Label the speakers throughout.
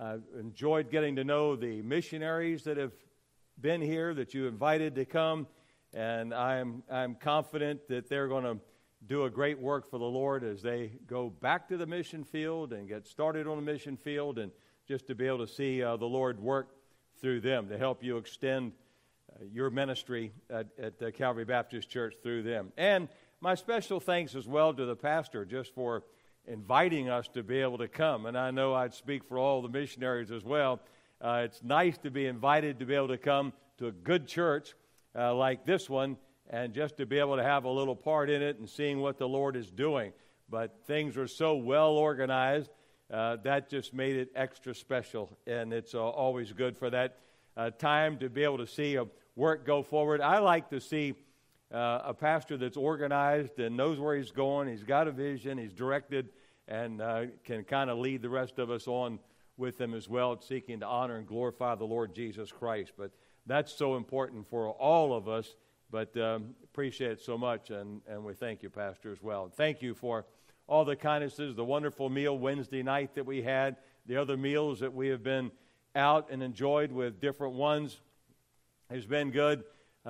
Speaker 1: I've enjoyed getting to know the missionaries that have been here, that you invited to come, and I'm confident that they're going to do a great work for the Lord as they go back to the mission field and get started on the mission field, and just to be able to see the Lord work through them to help you extend your ministry at Calvary Baptist Church through them. And my special thanks as well to the pastor just for inviting us to be able to come. And I know I'd speak for all the missionaries as well. It's nice to be invited to be able to come to a good church like this one, and just to be able to have a little part in it and seeing what the Lord is doing. But things are so well organized, that just made it extra special. And it's always good for that time to be able to see a work go forward. I like to see a pastor that's organized and knows where he's going. He's got a vision. He's directed, and can kind of lead the rest of us on with him as well, seeking to honor and glorify the Lord Jesus Christ. But that's so important for all of us. But appreciate it so much, and we thank you, Pastor, as well. Thank you for all the kindnesses, the wonderful meal Wednesday night that we had, the other meals that we have been out and enjoyed with different ones. Has been good.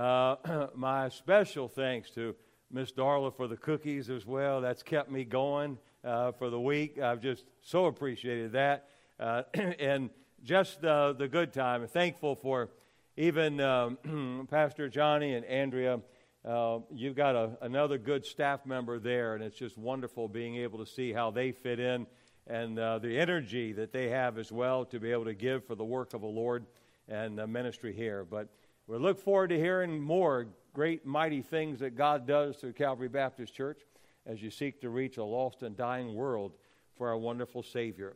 Speaker 1: My special thanks to Miss Darla for the cookies as well. That's kept me going for the week. I've just so appreciated that. And just the good time. Thankful for even Pastor Johnny and Andrea. You've got another good staff member there, and it's just wonderful being able to see how they fit in and the energy that they have as well to be able to give for the work of the Lord and ministry here. But we look forward to hearing more great, mighty things that God does through Calvary Baptist Church as you seek to reach a lost and dying world for our wonderful Savior.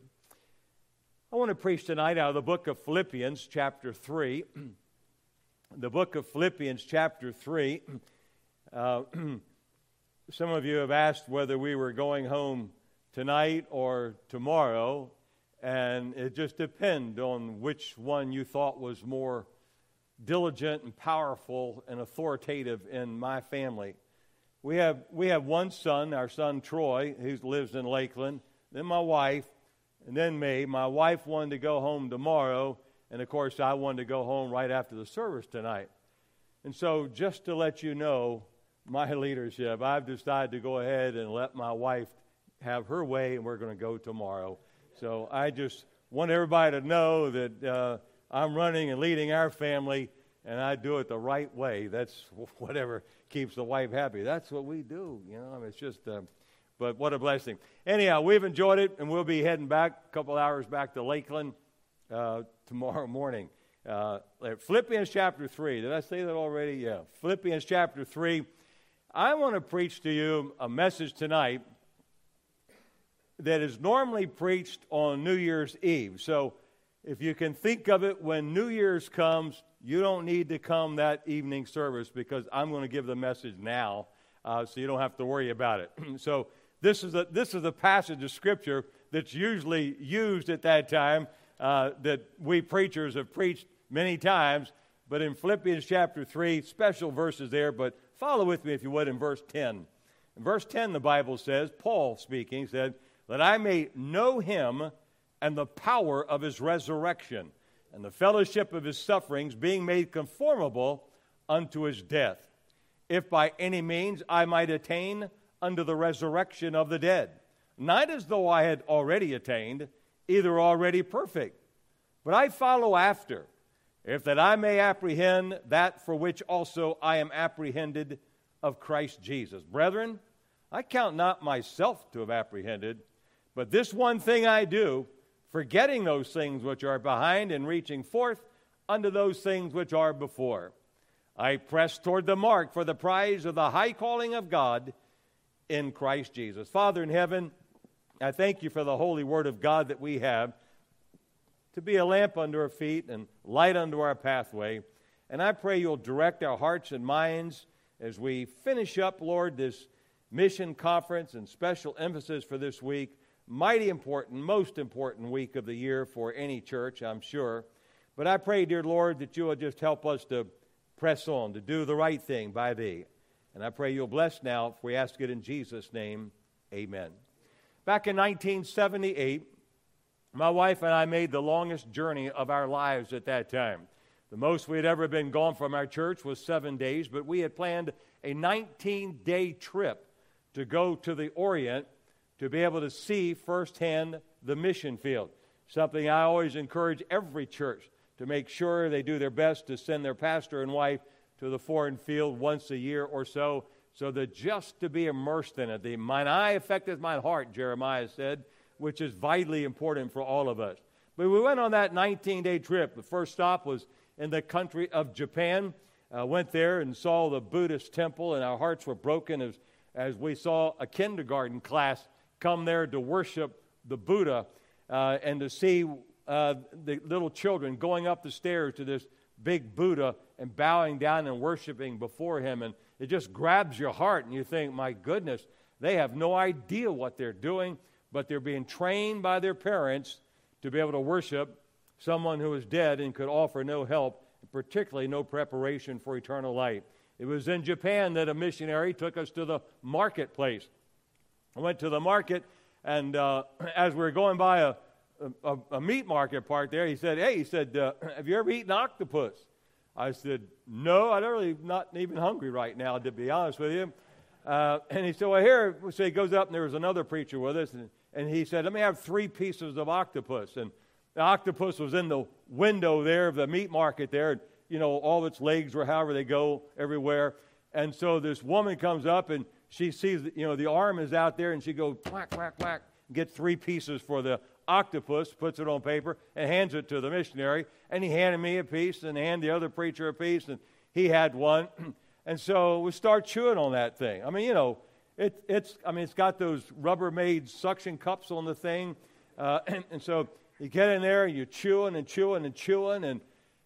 Speaker 1: I want to preach tonight out of the book of Philippians, chapter 3. The book of Philippians, chapter 3. Some of you have asked whether we were going home tonight or tomorrow, and it just depends on which one you thought was more diligent and powerful and authoritative in my family. We have one son, our son Troy, who lives in Lakeland, then my wife, and then me. My wife wanted to go home tomorrow, and of course I wanted to go home right after the service tonight. And so just to let you know my leadership, I've decided to go ahead and let my wife have her way, and we're going to go tomorrow. So I just want everybody to know that I'm running and leading our family, and I do it the right way. That's whatever keeps the wife happy. That's what we do, you know. I mean, it's just, but what a blessing. Anyhow, we've enjoyed it, and we'll be heading back a couple hours back to Lakeland tomorrow morning. Philippians chapter 3. Did I say that already? Yeah. Philippians chapter 3. I want to preach to you a message tonight that is normally preached on New Year's Eve. So if you can think of it, when New Year's comes, you don't need to come that evening service, because I'm going to give the message now, so you don't have to worry about it. So this is a passage of Scripture that's usually used at that time, that we preachers have preached many times. But in Philippians chapter 3, special verses there, but follow with me if you would in verse 10. In verse 10, the Bible says, Paul speaking, said, that I may know him and the power of his resurrection, and the fellowship of his sufferings, being made conformable unto his death, if by any means I might attain unto the resurrection of the dead. Not as though I had already attained, either already perfect, but I follow after, if that I may apprehend that for which also I am apprehended of Christ Jesus. Brethren, I count not myself to have apprehended, but this one thing I do, forgetting those things which are behind and reaching forth unto those things which are before. I press toward the mark for the prize of the high calling of God in Christ Jesus. Father in heaven, I thank you for the holy word of God that we have to be a lamp under our feet and light unto our pathway. And I pray you'll direct our hearts and minds as we finish up, Lord, this mission conference and special emphasis for this week. Mighty important, most important week of the year for any church, I'm sure. But I pray, dear Lord, that you will just help us to press on, to do the right thing by thee. And I pray you'll bless now, if we ask it in Jesus' name, amen. Back in 1978, My wife and I made the longest journey of our lives at that time. The most we had ever been gone from our church was 7 days, but we had planned a 19-day trip to go to the Orient to be able to see firsthand the mission field. Something I always encourage every church to make sure they do their best to send their pastor and wife to the foreign field once a year or so that just to be immersed in it. Mine eye affecteth my heart, Jeremiah said, which is vitally important for all of us. But we went on that 19-day trip. The first stop was in the country of Japan. Went there and saw the Buddhist temple, and our hearts were broken as we saw a kindergarten class come there to worship the Buddha and to see the little children going up the stairs to this big Buddha and bowing down and worshiping before him. And it just grabs your heart, and you think, my goodness, they have no idea what they're doing, but they're being trained by their parents to be able to worship someone who is dead and could offer no help, particularly no preparation for eternal life. It was in Japan that a missionary took us to the marketplace. I went to the market, and as we were going by a meat market part there, he said, have you ever eaten octopus? I said, no, I'm really not even hungry right now, to be honest with you. And he said, well, here, so he goes up, and there was another preacher with us, and he said, let me have 3 pieces of octopus. And the octopus was in the window there of the meat market there, and, you know, all its legs were however they go everywhere. And so this woman comes up, and she sees, the arm is out there, and she goes, whack, whack, whack, gets 3 pieces for the octopus, puts it on paper, and hands it to the missionary. And he handed me a piece, and handed the other preacher a piece, and he had one. And so we start chewing on that thing. I mean, it's got those Rubbermaid suction cups on the thing. And so you get in there, and you're chewing and chewing and chewing, and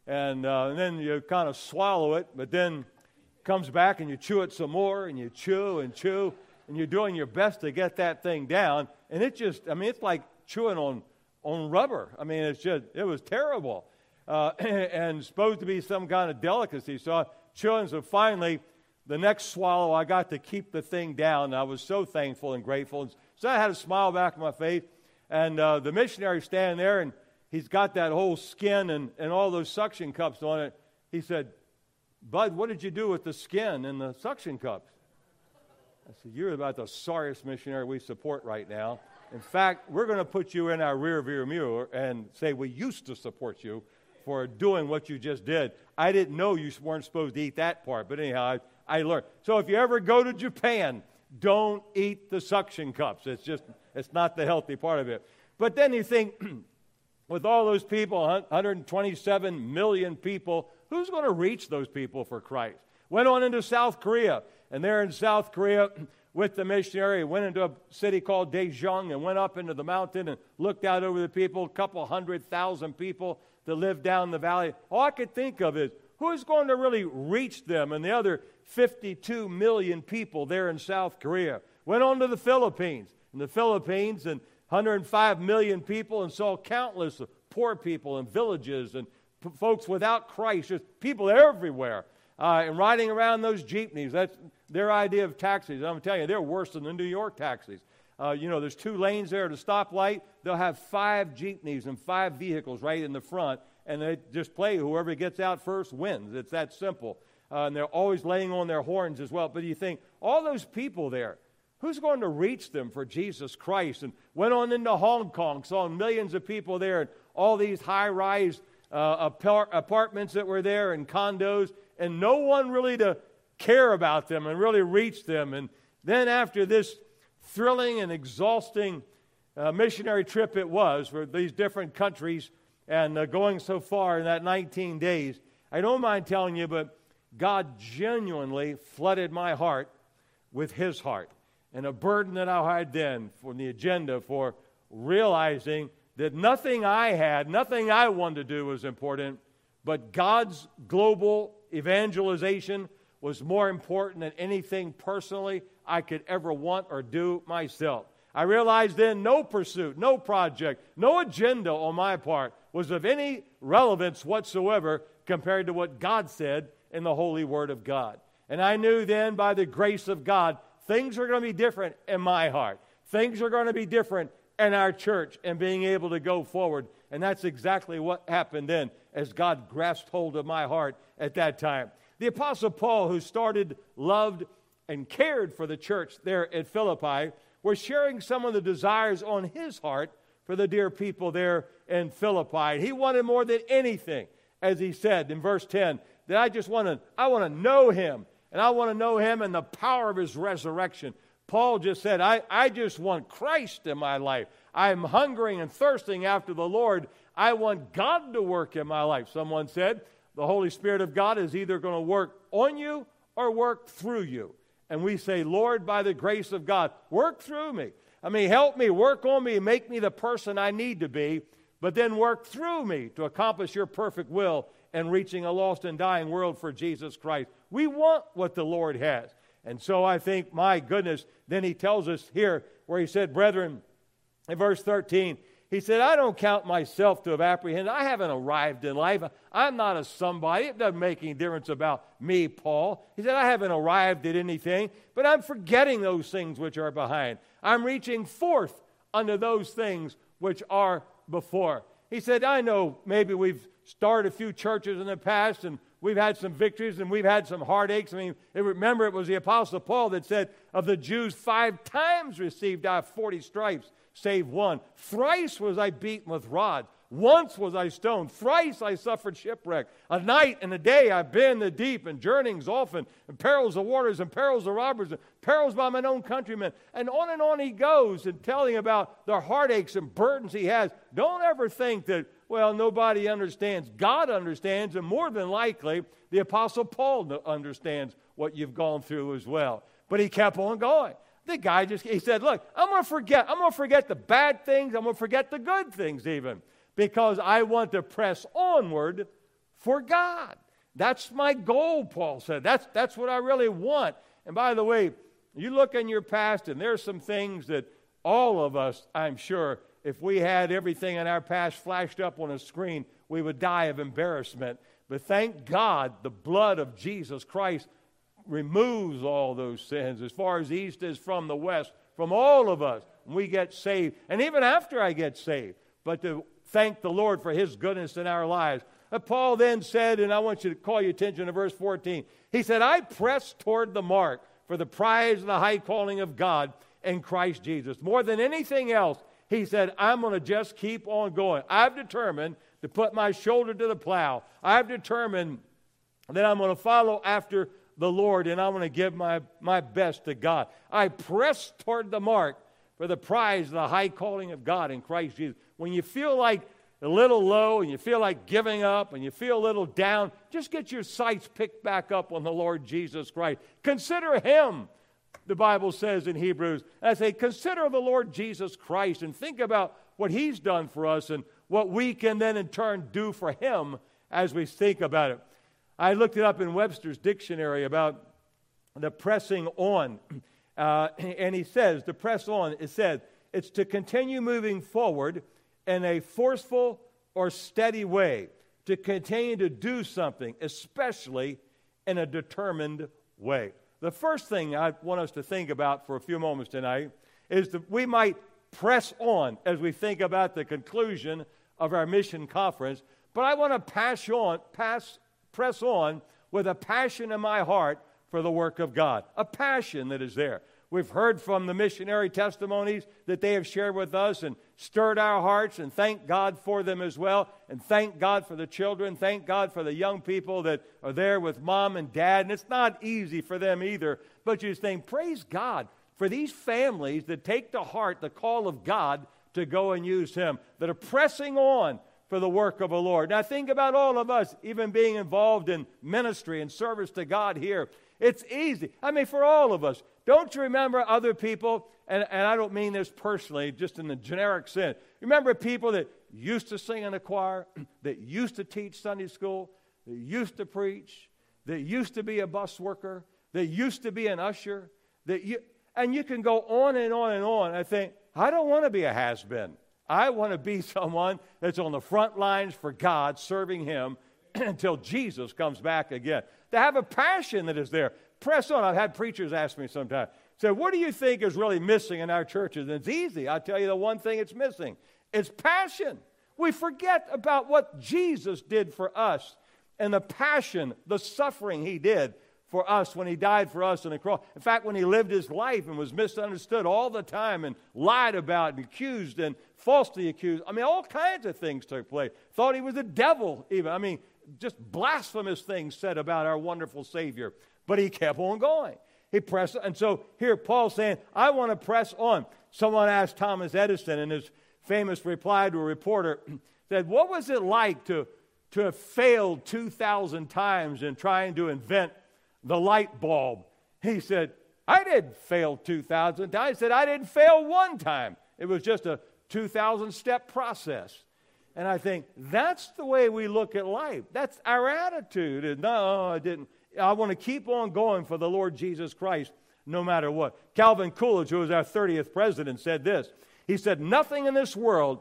Speaker 1: then you kind of swallow it, but then comes back and you chew it some more, and you chew, and you're doing your best to get that thing down. And it's like chewing on rubber. I mean, it was terrible. And supposed to be some kind of delicacy. So chewing, so finally, the next swallow, I got to keep the thing down. And I was so thankful and grateful. And so I had a smile back on my face. And the missionary standing there, and he's got that whole skin and all those suction cups on it. He said, Bud, what did you do with the skin and the suction cups? I said, you're about the sorriest missionary we support right now. In fact, we're going to put you in our rearview mirror and say we used to support you for doing what you just did. I didn't know you weren't supposed to eat that part, but anyhow, I learned. So if you ever go to Japan, don't eat the suction cups. It's not the healthy part of it. But then you think, with all those people, 127 million people, who's going to reach those people for Christ? Went on into South Korea, and there in South Korea, with the missionary, went into a city called Daejeon and went up into the mountain and looked out over the people, a couple 100,000 people that live down the valley. All I could think of is, who's going to really reach them and the other 52 million people there in South Korea? Went on to the Philippines. In the Philippines, and 105 million people, and saw countless poor people in villages and folks without Christ, just people everywhere. And riding around those jeepneys, that's their idea of taxis. I'm telling you, they're worse than the New York taxis. There's 2 lanes there at a stoplight. They'll have 5 jeepneys and 5 vehicles right in the front, and they just play whoever gets out first wins. It's that simple. And they're always laying on their horns as well. But you think, all those people there, who's going to reach them for Jesus Christ? And went on into Hong Kong, saw millions of people there, and all these high-rise apartments that were there and condos, and no one really to care about them and really reach them. And then after this thrilling and exhausting missionary trip it was for these different countries and going so far in that 19 days, I don't mind telling you, but God genuinely flooded my heart with His heart. And a burden that I had then for the agenda for realizing that nothing I had, nothing I wanted to do was important, but God's global evangelization was more important than anything personally I could ever want or do myself. I realized then no pursuit, no project, no agenda on my part was of any relevance whatsoever compared to what God said in the Holy Word of God. And I knew then by the grace of God, things are going to be different in my heart. Things are going to be different and our church and being able to go forward. And that's exactly what happened then as God grasped hold of my heart at that time. The Apostle Paul, who started, loved, and cared for the church there at Philippi, was sharing some of the desires on his heart for the dear people there in Philippi. He wanted more than anything, as he said in verse 10, that I want to know him, and I want to know him in the power of his resurrection. Paul just said, I just want Christ in my life. I'm hungering and thirsting after the Lord. I want God to work in my life. Someone said, the Holy Spirit of God is either going to work on you or work through you. And we say, Lord, by the grace of God, work through me. I mean, help me, work on me, make me the person I need to be, but then work through me to accomplish your perfect will and reaching a lost and dying world for Jesus Christ. We want what the Lord has. And so I think, my goodness, then he tells us here where he said, brethren, in verse 13, he said, I don't count myself to have apprehended. I haven't arrived in life. I'm not a somebody. It doesn't make any difference about me, Paul. He said, I haven't arrived at anything, but I'm forgetting those things which are behind. I'm reaching forth unto those things which are before. He said, I know maybe we've started a few churches in the past and we've had some victories and we've had some heartaches. I mean, remember it was the Apostle Paul that said, of the Jews 5 times received I 40 stripes, save one. Thrice was I beaten with rods. Once was I stoned. Thrice I suffered shipwreck. A night and a day I've been in the deep, and journeyings often, and perils of waters, and perils of robbers, and perils by mine own countrymen. And on he goes in telling about the heartaches and burdens he has. Don't ever think that, well, nobody understands. God understands, and more than likely, the Apostle Paul understands what you've gone through as well. But he kept on going. The guy he said, look, I'm going to forget the bad things. I'm going to forget the good things even, because I want to press onward for God. That's my goal, Paul said. That's what I really want. And by the way, you look in your past, and there's some things that all of us, I'm sure, if we had everything in our past flashed up on a screen, we would die of embarrassment. But thank God the blood of Jesus Christ removes all those sins as far as the east is from the west, from all of us. We get saved. And even after I get saved, but to thank the Lord for his goodness in our lives. Paul then said, and I want you to call your attention to verse 14. He said, I press toward the mark for the prize of the high calling of God in Christ Jesus. More than anything else, he said, I'm going to just keep on going. I've determined to put my shoulder to the plow. I've determined that I'm going to follow after the Lord, and I'm going to give my best to God. I press toward the mark for the prize of the high calling of God in Christ Jesus. When you feel like a little low and you feel like giving up and you feel a little down, just get your sights picked back up on the Lord Jesus Christ. Consider him, the Bible says in Hebrews. I say, consider the Lord Jesus Christ and think about what he's done for us and what we can then in turn do for him as we think about it. I looked it up in Webster's dictionary about the pressing on. And he says, to press on, it says, it's to continue moving forward in a forceful or steady way, to continue to do something, especially in a determined way. The first thing I want us to think about for a few moments tonight is that we might press on as we think about the conclusion of our mission conference, but I want to press on with a passion in my heart for the work of God, a passion that is there. We've heard from the missionary testimonies that they have shared with us and stirred our hearts, and thank God for them as well. And thank God for the children. Thank God for the young people that are there with mom and dad. And it's not easy for them either. But you think, praise God for these families that take to heart the call of God to go and use him, that are pressing on for the work of the Lord. Now think about all of us, even being involved in ministry and service to God here. It's easy. I mean, for all of us. Don't you remember other people, and I don't mean this personally, just in the generic sense. Remember people that used to sing in a choir, that used to teach Sunday school, that used to preach, that used to be a bus worker, that used to be an usher, and you can go on and on and on. I think, I don't want to be a has-been. I want to be someone that's on the front lines for God, serving him until Jesus comes back again. To have a passion that is there. Press on. I've had preachers ask me sometimes, So what do you think is really missing in our churches? And it's easy. I'll tell you the one thing it's missing. It's passion. We forget about what Jesus did for us and the passion, the suffering he did for us when he died for us on the cross. In fact, when he lived his life and was misunderstood all the time and lied about and accused and falsely accused. I mean, all kinds of things took place. Thought he was the devil even. I mean, just blasphemous things said about our wonderful Savior. But he kept on going. He pressed, and so here Paul's saying, I want to press on. Someone asked Thomas Edison in his famous reply to a reporter, said, what was it like to have failed 2,000 times in trying to invent the light bulb? He said, I didn't fail 2,000 times. He said, I didn't fail one time. It was just a 2,000-step process. And I think that's the way we look at life. That's our attitude. No, I didn't. I want to keep on going for the Lord Jesus Christ no matter what. Calvin Coolidge, who was our 30th president, said this. He said, nothing in this world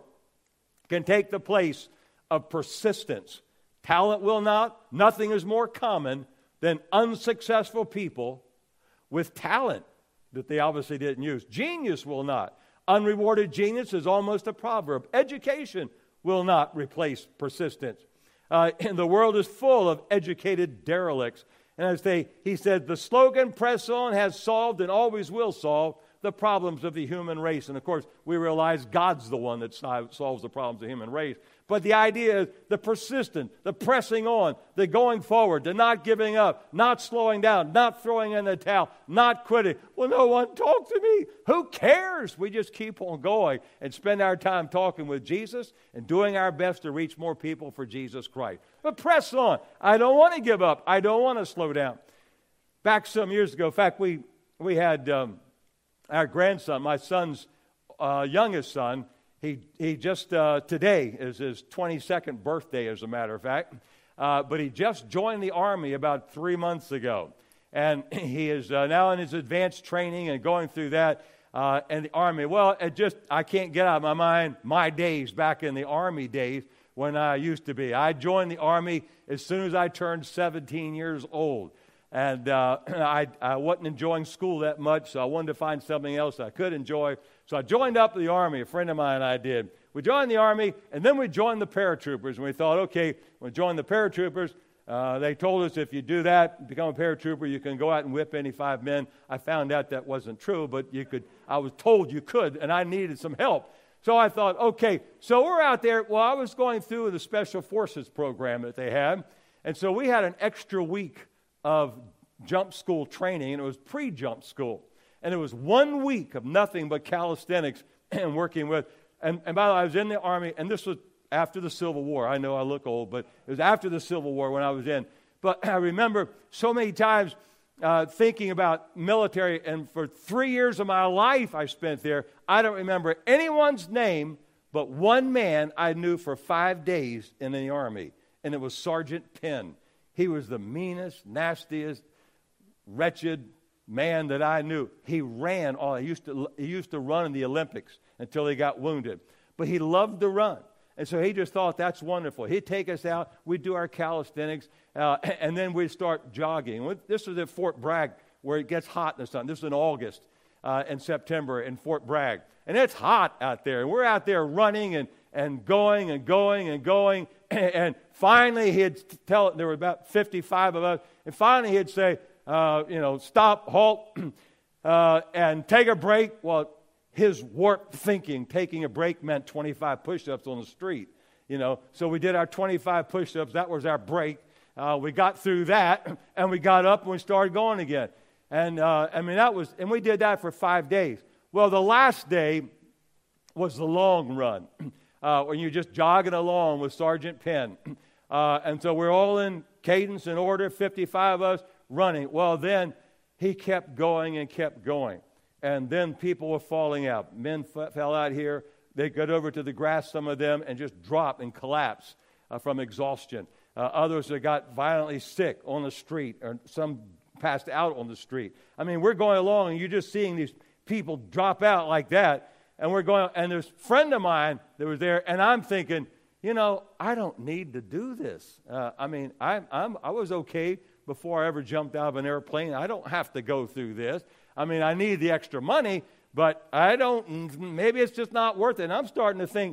Speaker 1: can take the place of persistence. Talent will not. Nothing is more common than unsuccessful people with talent that they obviously didn't use. Genius will not. Unrewarded genius is almost a proverb. Education will not replace persistence. And the world is full of educated derelicts. And he said, the slogan, press on, has solved and always will solve the problems of the human race. And of course, we realize God's the one that solves the problems of the human race. But the idea is the persistent, the pressing on, the going forward, the not giving up, not slowing down, not throwing in the towel, not quitting. Well, no one talked to me. Who cares? We just keep on going and spend our time talking with Jesus and doing our best to reach more people for Jesus Christ. But press on. I don't want to give up. I don't want to slow down. Back some years ago, in fact, we had our grandson, my son's youngest son. He just today is his 22nd birthday, as a matter of fact. But he just joined the Army about 3 months ago. And he is now in his advanced training and going through that in the Army. Well, I can't get out of my mind my days back in the Army days when I used to be. I joined the Army as soon as I turned 17 years old. And I wasn't enjoying school that much, so I wanted to find something else I could enjoy. So I joined up with the Army. A friend of mine and I did. We joined the Army, and then we joined the paratroopers. And we thought, okay, we'll join the paratroopers. They told us if you do that, become a paratrooper, you can go out and whip any 5 men. I found out that wasn't true, but you could. I was told you could, and I needed some help. So I thought, okay, so we're out there. Well, I was going through the Special Forces program that they had, and so we had an extra week of jump school training, and it was pre-jump school. And it was 1 week of nothing but calisthenics and working with. And by the way, I was in the Army, and this was after the Civil War. I know I look old, but it was after the Civil War when I was in. But I remember so many times thinking about military, and for 3 years of my life I spent there, I don't remember anyone's name but one man I knew for 5 days in the Army, and it was Sergeant Penn. He was the meanest, nastiest, wretched man that I knew. He ran all. He used to run in the Olympics until he got wounded. But he loved to run. And so he just thought, that's wonderful. He'd take us out. We'd do our calisthenics. And then we'd start jogging. This was at Fort Bragg, where it gets hot in the sun. This is in August and September in Fort Bragg. And it's hot out there. And we're out there running and going and going and going. And finally, he'd tell, there were about 55 of us, and finally he'd say, stop, halt, and take a break. Well, his warped thinking, taking a break meant 25 push-ups on the street, So we did our 25 push-ups. That was our break. We got through that, and we got up and we started going again. And, and we did that for 5 days. Well, the last day was the long run. When you're just jogging along with Sergeant Penn. And so we're all in cadence and order, 55 of us running. Well, then he kept going and kept going. And then people were falling out. Men fell out here. They got over to the grass, some of them, and just dropped and collapsed from exhaustion. Others that got violently sick on the street, or some passed out on the street. I mean, we're going along, and you're just seeing these people drop out like that. And we're going, and there's a friend of mine that was there, and I'm thinking, I don't need to do this. I was okay before I ever jumped out of an airplane. I don't have to go through this. I mean, I need the extra money, but maybe it's just not worth it. And I'm starting to think,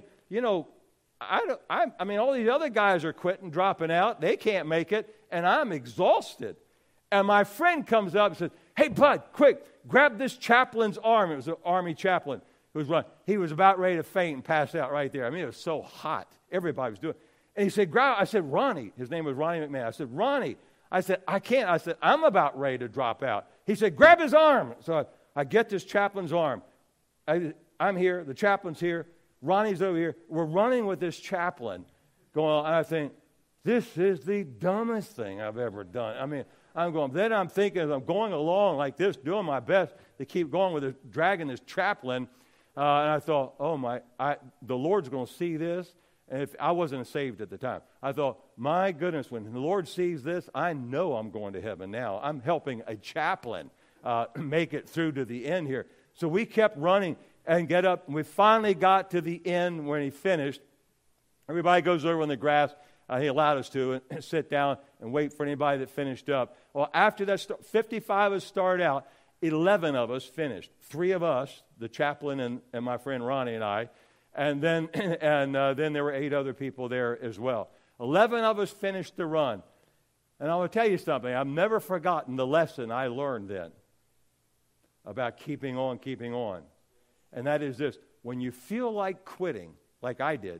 Speaker 1: I mean, all these other guys are quitting, dropping out. They can't make it, and I'm exhausted. And my friend comes up and says, hey, bud, quick, grab this chaplain's arm. It was an Army chaplain who was running. He was about ready to faint and pass out right there. I mean, it was so hot. Everybody was doing it. And he said, I said, Ronnie. His name was Ronnie McMahon. I said, Ronnie. I said, I can't. I said, I'm about ready to drop out. He said, grab his arm. So I get this chaplain's arm. I'm here. The chaplain's here. Ronnie's over here. We're running with this chaplain going on. And I think, this is the dumbest thing I've ever done. I mean, then I'm thinking as I'm going along like this, doing my best to keep going with this, dragging this chaplain. And I thought, the Lord's going to see this. And if I wasn't saved at the time, I thought, my goodness, when the Lord sees this, I know I'm going to heaven now. I'm helping a chaplain make it through to the end here. So we kept running and get up. And we finally got to the end when he finished. Everybody goes over on the grass. He allowed us to and sit down and wait for anybody that finished up. Well, after that, 55 of us started out. 11 of us finished. 3 of us, the chaplain and my friend Ronnie and I, and then there were 8 other people there as well. 11 of us finished the run. And I will tell you something. I've never forgotten the lesson I learned then about keeping on. And that is this. When you feel like quitting, like I did,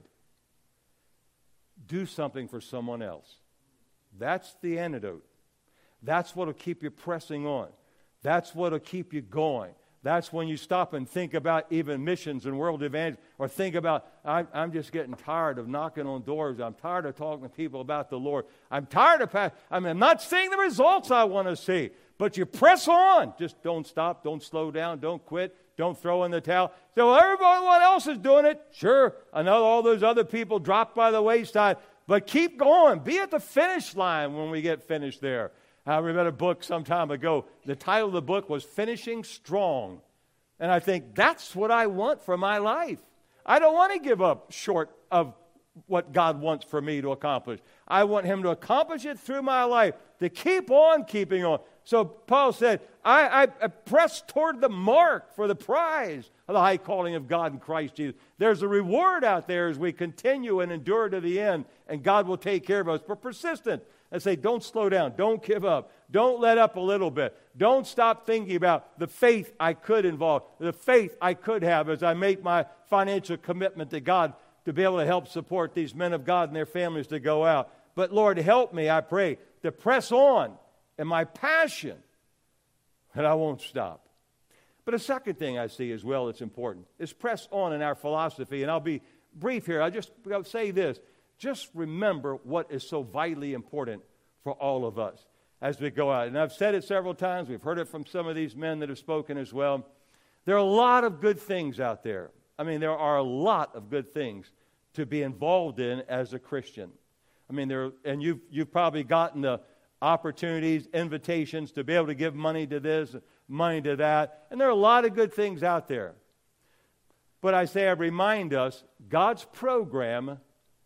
Speaker 1: do something for someone else. That's the antidote. That's what will keep you pressing on. That's what will keep you going. That's when you stop and think about even missions and world evangelism, or think about, I'm just getting tired of knocking on doors. I'm tired of talking to people about the Lord. I'm tired of, I'm not seeing the results I want to see. But you press on. Just don't stop. Don't slow down. Don't quit. Don't throw in the towel. So everyone else is doing it. Sure, I know all those other people dropped by the wayside. But keep going. Be at the finish line when we get finished there. I read a book some time ago. The title of the book was Finishing Strong. And I think that's what I want for my life. I don't want to give up short of what God wants for me to accomplish. I want Him to accomplish it through my life, to keep on keeping on. So Paul said, I press toward the mark for the prize of the high calling of God in Christ Jesus. There's a reward out there as we continue and endure to the end, and God will take care of us. But persistent. I say, don't slow down. Don't give up. Don't let up a little bit. Don't stop thinking about the faith I could involve, the faith I could have as I make my financial commitment to God to be able to help support these men of God and their families to go out. But Lord, help me, I pray, to press on in my passion, that I won't stop. But a second thing I see as well that's important is press on in our philosophy. And I'll be brief here. I'll say this. Just remember what is so vitally important for all of us as we go out. And I've said it several times. We've heard it from some of these men that have spoken as well. There are a lot of good things out there. I mean, there are a lot of good things to be involved in as a Christian. I mean, and you've probably gotten the opportunities, invitations to be able to give money to this, money to that. And there are a lot of good things out there. But I remind us, God's program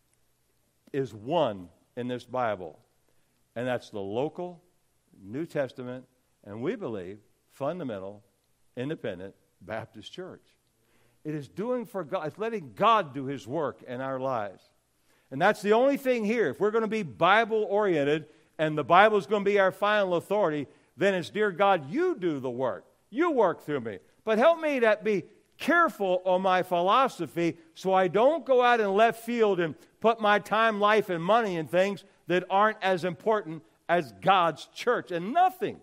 Speaker 1: is one in this Bible. And that's the local, New Testament, and we believe, fundamental, independent Baptist church. It is doing for God. It's letting God do His work in our lives. And that's the only thing here. If we're going to be Bible-oriented and the Bible is going to be our final authority, then it's, dear God, you do the work. You work through me. But help me to be careful on my philosophy so I don't go out in left field and put my time, life, and money in things that aren't as important as God's church. And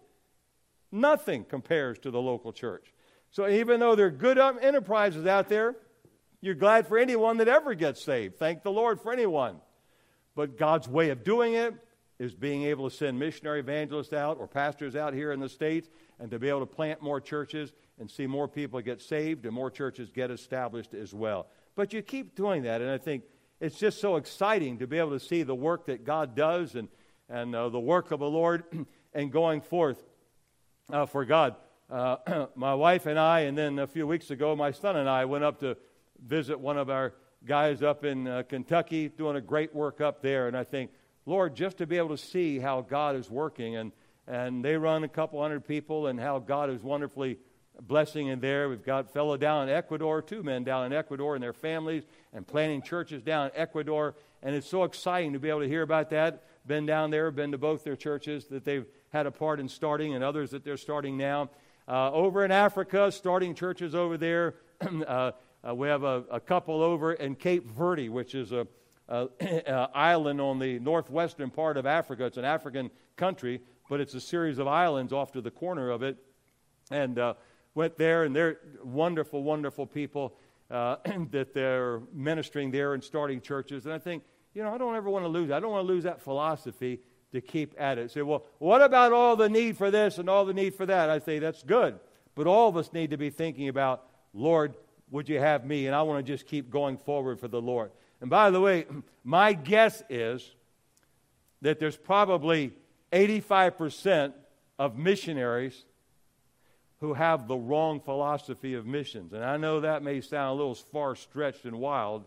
Speaker 1: nothing compares to the local church. So even though there are good enterprises out there, you're glad for anyone that ever gets saved. Thank the Lord for anyone. But God's way of doing it is being able to send missionary evangelists out or pastors out here in the States and to be able to plant more churches and see more people get saved and more churches get established as well. But you keep doing that, and I think it's just so exciting to be able to see the work that God does and the work of the Lord and going forth for God. My wife and I, and then a few weeks ago, my son and I went up to visit one of our guys up in Kentucky doing a great work up there. And I think, Lord, just to be able to see how God is working and and they run a couple hundred people, and how God is wonderfully blessing in there. We've got a fellow down in Ecuador, 2 men down in Ecuador and their families, and planting churches down in Ecuador, and it's so exciting to be able to hear about that. Been down there, been to both their churches that they've had a part in starting, and others that they're starting now. Over in Africa, starting churches over there. We have a couple over in Cape Verde, which is a island on the northwestern part of Africa. It's an African country, but it's a series of islands off to the corner of it. And went there, and they're wonderful, wonderful people that they're ministering there and starting churches. And I think, I don't ever want to lose. I don't want to lose that philosophy to keep at it. Say, well, what about all the need for this and all the need for that? I say, that's good. But all of us need to be thinking about, Lord, would you have me? And I want to just keep going forward for the Lord. And by the way, my guess is that there's probably 85% of missionaries who have the wrong philosophy of missions. And I know that may sound a little far-stretched and wild,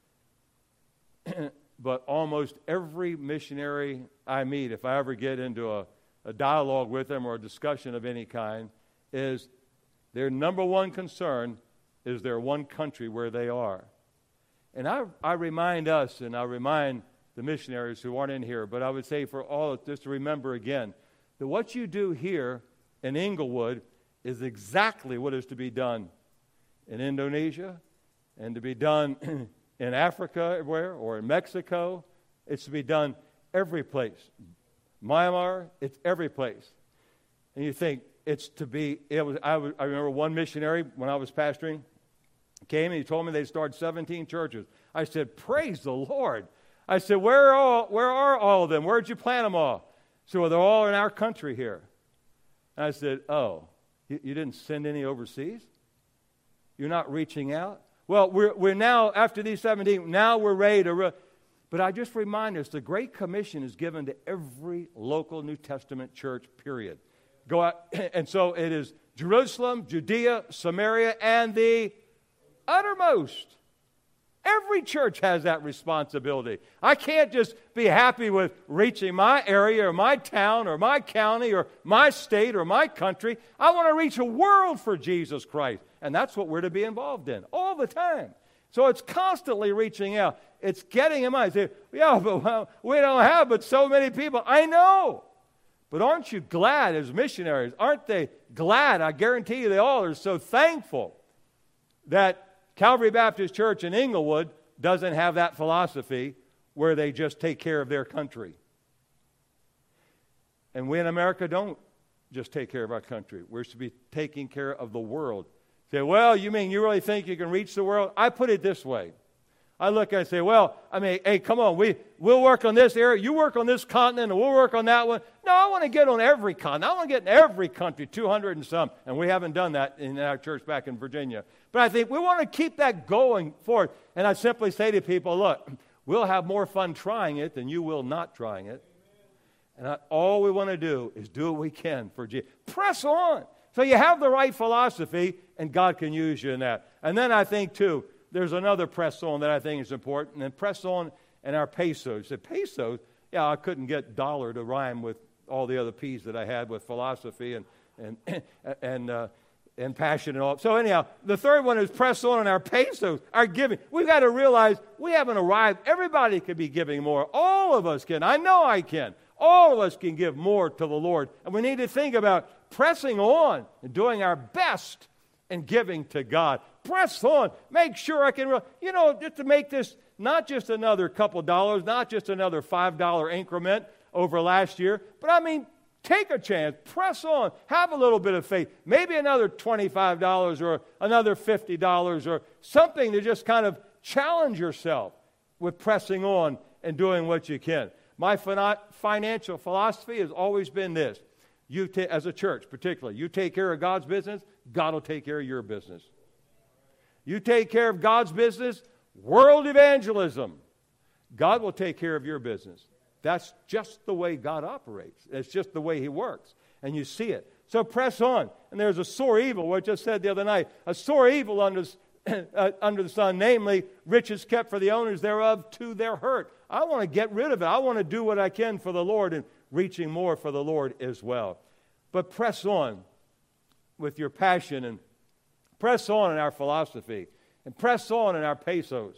Speaker 1: but almost every missionary I meet, if I ever get into a dialogue with them or a discussion of any kind, is their number one concern is their one country where they are. And I remind us, and I remind the missionaries who aren't in here, but I would say for all of us, just to remember again, that what you do here in Inglewood is exactly what is to be done in Indonesia and to be done in Africa everywhere, or in Mexico. It's to be done every place. Myanmar, it's every place. And you think it's to be, I remember one missionary when I was pastoring came and he told me they started 17 churches. I said, praise the Lord. I said, where are all of them? Where'd you plant them all? So well, they're all in our country here. And I said, oh, you didn't send any overseas? You're not reaching out? Well, we're now, after these 17, now we're ready to... But I just remind us, the Great Commission is given to every local New Testament church, period. Go out, and so it is Jerusalem, Judea, Samaria, and the uttermost. Every church has that responsibility. I can't just be happy with reaching my area or my town or my county or my state or my country. I want to reach a world for Jesus Christ. And that's what we're to be involved in all the time. So it's constantly reaching out. It's getting in mind. Say, yeah, but we don't have but so many people. I know. But aren't you glad as missionaries? Aren't they glad? I guarantee you they all are so thankful that Calvary Baptist Church in Inglewood doesn't have that philosophy where they just take care of their country. And we in America don't just take care of our country. We're to be taking care of the world. Say, well, you mean you really think you can reach the world? I put it this way. I look and say, well, I mean, hey, come on, we'll work on this area, you work on this continent, and we'll work on that one. No, I want to get on every continent. I want to get in every country, 200 and some, and we haven't done that in our church back in Virginia. But I think we want to keep that going forward. And I simply say to people, look, we'll have more fun trying it than you will not trying it. And all we want to do is do what we can for Jesus. Press on. So you have the right philosophy, and God can use you in that. And then I think, too, there's another press on that I think is important, and press on in our pesos. The pesos, yeah, I couldn't get dollar to rhyme with all the other P's that I had with philosophy and passion and all. So anyhow, the third one is press on in our pesos, our giving. We've got to realize we haven't arrived. Everybody could be giving more. All of us can. I know I can. All of us can give more to the Lord. And we need to think about pressing on and doing our best in giving to God. Press on. Make sure I can, just to make this not just another couple dollars, not just another $5 increment over last year, but I mean, take a chance. Press on. Have a little bit of faith. Maybe another $25 or another $50 or something to just kind of challenge yourself with pressing on and doing what you can. My financial philosophy has always been this. As a church particularly, you take care of God's business, God will take care of your business. You take care of God's business, world evangelism, God will take care of your business. That's just the way God operates. It's just the way He works. And you see it. So press on. And there's a sore evil, what I just said the other night, a sore evil under the sun, namely, riches kept for the owners thereof to their hurt. I want to get rid of it. I want to do what I can for the Lord and reaching more for the Lord as well. But press on with your passion, and press on in our philosophy, and press on in our pesos,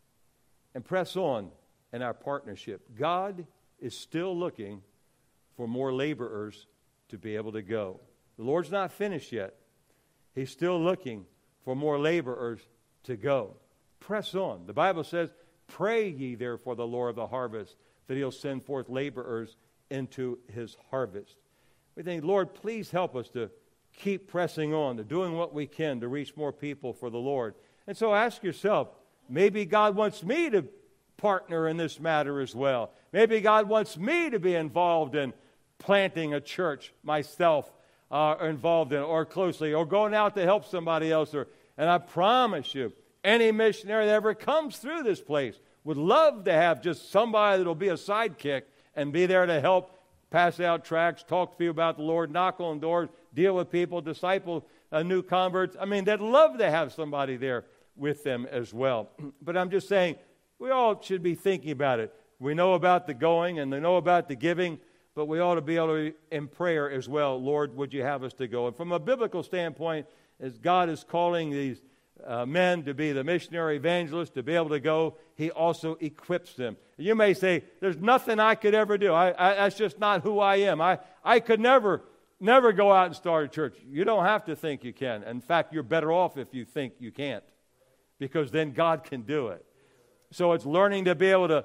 Speaker 1: and press on in our partnership. God is still looking for more laborers to be able to go. The Lord's not finished yet. He's still looking for more laborers to go. Press on. The Bible says, pray ye therefore the Lord of the harvest, that he'll send forth laborers into his harvest. We think, Lord, please help us to keep pressing on, to doing what we can to reach more people for the Lord. And so ask yourself, maybe God wants me to partner in this matter as well. Maybe God wants me to be involved in planting a church myself, involved in, or closely, or going out to help somebody else. And I promise you, any missionary that ever comes through this place would love to have just somebody that will be a sidekick and be there to help pass out tracts, talk to people about the Lord, knock on doors, deal with people, disciple new converts. I mean, they'd love to have somebody there with them as well. But I'm just saying, we all should be thinking about it. We know about the going and we know about the giving, but we ought to be able to, in prayer as well, Lord, would you have us to go? And from a biblical standpoint, as God is calling these men to be the missionary evangelists, to be able to go, he also equips them. You may say, there's nothing I could ever do. That's just not who I am. I could never go out and start a church. You don't have to think you can. In fact, you're better off if you think you can't, because then God can do it. So it's learning to be able to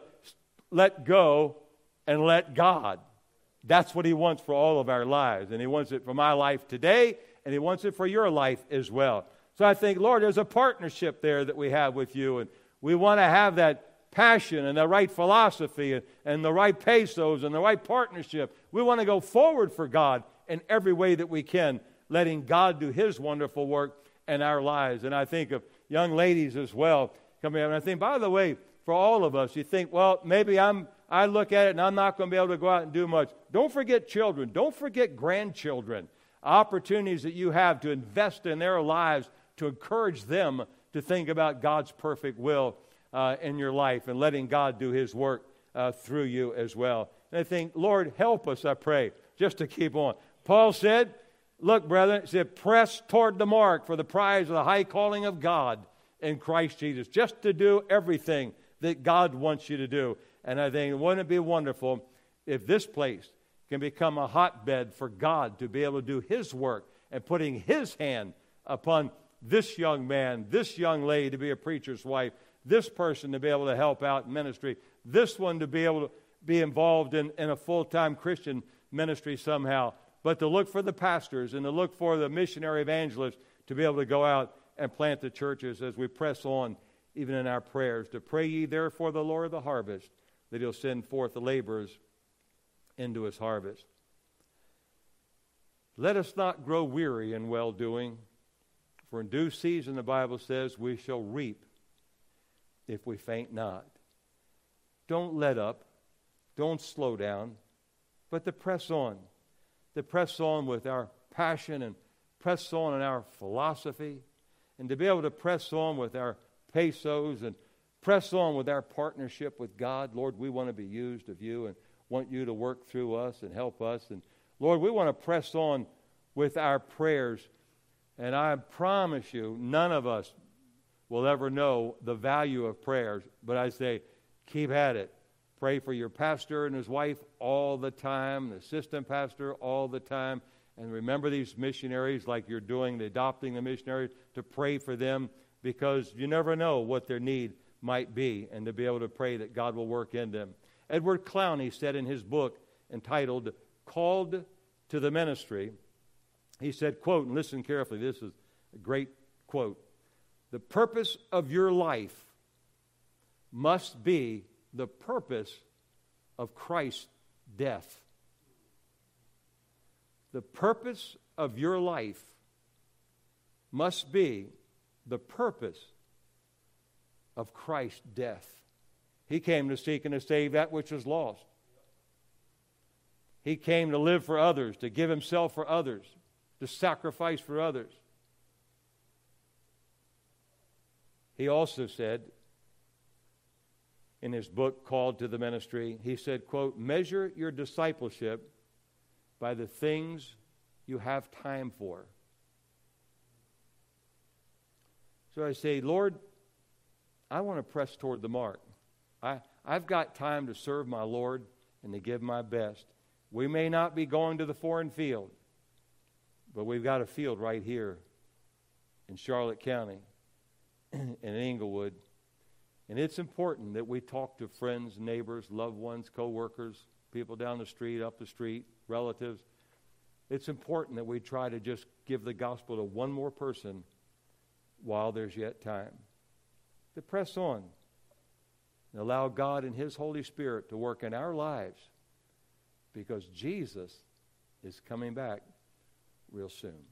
Speaker 1: let go and let God. That's what he wants for all of our lives. And he wants it for my life today, and he wants it for your life as well. So I think, Lord, there's a partnership there that we have with you, and we want to have that passion and the right philosophy and the right pesos and the right partnership. We want to go forward for God in every way that we can, letting God do his wonderful work in our lives. And I think of young ladies as well coming up, and I think, by the way, for all of us, you think, well, maybe I look at it and I'm not going to be able to go out and do much. Don't forget children. Don't forget grandchildren. Opportunities that you have to invest in their lives to encourage them to think about God's perfect will in your life and letting God do his work through you as well. And I think, Lord, help us, I pray, just to keep on. Paul said, look, brethren, he said, press toward the mark for the prize of the high calling of God in Christ Jesus, just to do everything that God wants you to do. And I think, wouldn't it be wonderful if this place can become a hotbed for God to be able to do his work and putting his hand upon this young man, this young lady to be a preacher's wife, this person to be able to help out in ministry, this one to be able to be involved in a full-time Christian ministry somehow, but to look for the pastors and to look for the missionary evangelists to be able to go out and plant the churches as we press on even in our prayers. To pray ye therefore the Lord of the harvest, that he'll send forth the laborers into his harvest. Let us not grow weary in well-doing, for in due season, the Bible says, we shall reap if we faint not. Don't let up. Don't slow down. But to press on. To press on with our passion and press on in our philosophy. And to be able to press on with our pesos and press on with our partnership with God. Lord, we want to be used of you and want you to work through us and help us. And Lord, we want to press on with our prayers. And I promise you, none of us will ever know the value of prayers. But I say, keep at it. Pray for your pastor and his wife all the time, the assistant pastor all the time. And remember these missionaries like you're doing, the adopting the missionaries, to pray for them, because you never know what their need might be, and to be able to pray that God will work in them. Edward Clowney said in his book entitled Called to the Ministry, he said, quote, and listen carefully, this is a great quote, "The purpose of your life must be the purpose of Christ's death." The purpose of your life must be the purpose of Christ's death. He came to seek and to save that which was lost. He came to live for others, to give himself for others, to sacrifice for others. He also said, in his book, Called to the Ministry. He said, quote, "Measure your discipleship by the things you have time for." So I say, Lord, I want to press toward the mark. I've got time to serve my Lord and to give my best. We may not be going to the foreign field, but we've got a field right here in Charlotte County and in Englewood. And it's important that we talk to friends, neighbors, loved ones, co-workers, people down the street, up the street, relatives. It's important that we try to just give the gospel to one more person while there's yet time. To press on and allow God and His Holy Spirit to work in our lives, because Jesus is coming back real soon.